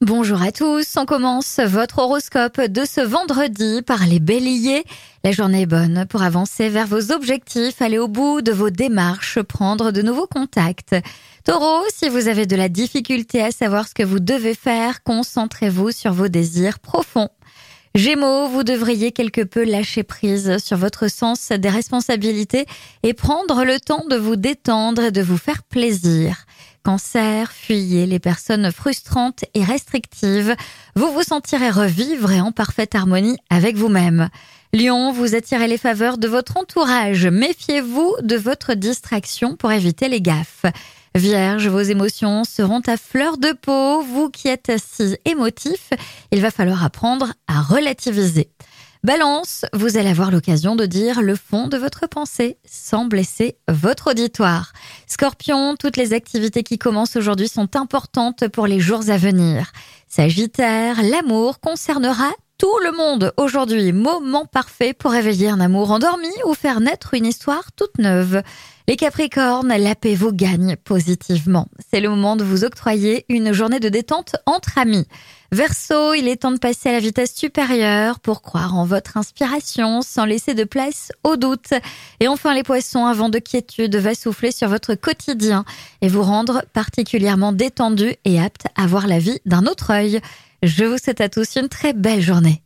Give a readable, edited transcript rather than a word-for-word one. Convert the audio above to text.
Bonjour à tous, on commence votre horoscope de ce vendredi par les béliers. La journée est bonne pour avancer vers vos objectifs, aller au bout de vos démarches, prendre de nouveaux contacts. Taureau, si vous avez de la difficulté à savoir ce que vous devez faire, concentrez-vous sur vos désirs profonds. Gémeaux, vous devriez quelque peu lâcher prise sur votre sens des responsabilités et prendre le temps de vous détendre et de vous faire plaisir. Cancer, fuyez les personnes frustrantes et restrictives. Vous vous sentirez revivre et en parfaite harmonie avec vous-même. Lion, vous attirez les faveurs de votre entourage. Méfiez-vous de votre distraction pour éviter les gaffes. Vierge, vos émotions seront à fleur de peau. Vous qui êtes si émotif, il va falloir apprendre à relativiser. Balance, vous allez avoir l'occasion de dire le fond de votre pensée sans blesser votre auditoire. Scorpion, toutes les activités qui commencent aujourd'hui sont importantes pour les jours à venir. Sagittaire, l'amour concernera tout le monde aujourd'hui. Moment parfait pour réveiller un amour endormi ou faire naître une histoire toute neuve. Les Capricornes, la paix vous gagne positivement. C'est le moment de vous octroyer une journée de détente entre amis. Verseau, il est temps de passer à la vitesse supérieure pour croire en votre inspiration sans laisser de place au doute. Et enfin les Poissons, un vent de quiétude va souffler sur votre quotidien et vous rendre particulièrement détendu et apte à voir la vie d'un autre œil. Je vous souhaite à tous une très belle journée.